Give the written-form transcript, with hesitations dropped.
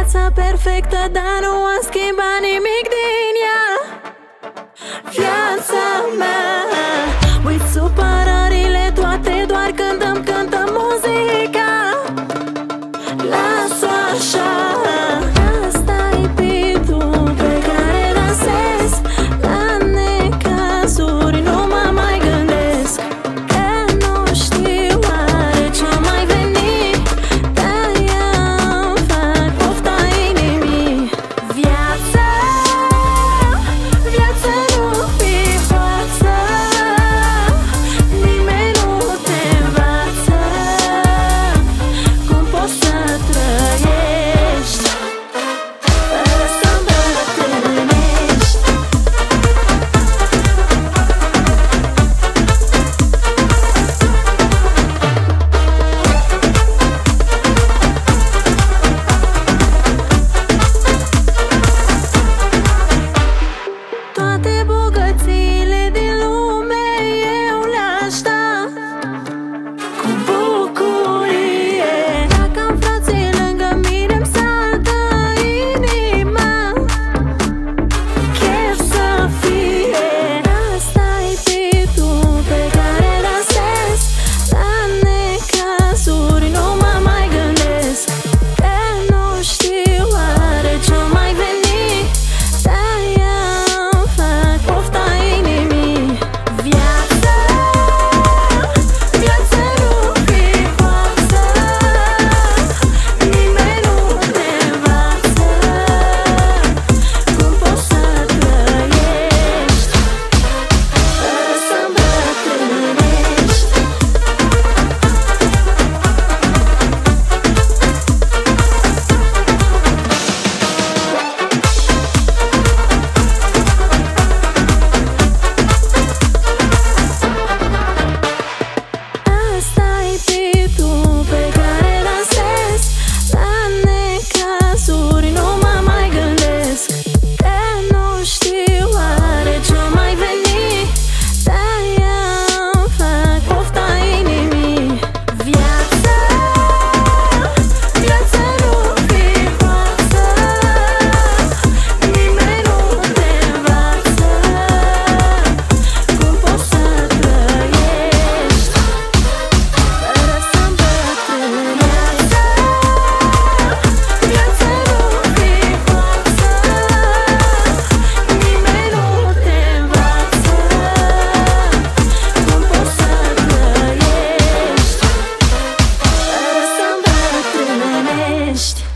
viața perfectă, dar nu am schimbat nimic din ea. Viața mea, uit supărările toate, doar când îmi cântă muzica. Las-o așa, asta-i beat-ul pe care dansez. La necazuri nu mă mai gândesc, că nu știu oare ce-o mai veni. De-aia îmi fac pofta inimii. Viața, viața nu fi față, nimeni nu te învață cum poți să trăiești fără să îmbătrânești. Toate bogățiile din lume eu le-aș da cu bucurie. Dacă am frații lângă mine-mi saltă inima. Chef să fie, asta-i beat-ul pe care dansez. La necazuri nu mă mai gândesc, că nu știu oare ce-o mai veni. De-aia îmi fac pofta inimii. Viața, viața nu fi față, nimeni nu te învață cum poți să trăiești fără să îmbătrânești. Asta-i beat-ul pe care dansez. La necazuri nu mă mai gândesc, că nu știu oare ce-o mai veni. De-aia îmi fac pofta inimii. Viața, viața nu fi față, nimeni nu te învață cum poți să trăiești fără să îmbătrânești. Viața nu fi față, nimeni nu te învață cum poți să trăiești fără să îmbătrânești.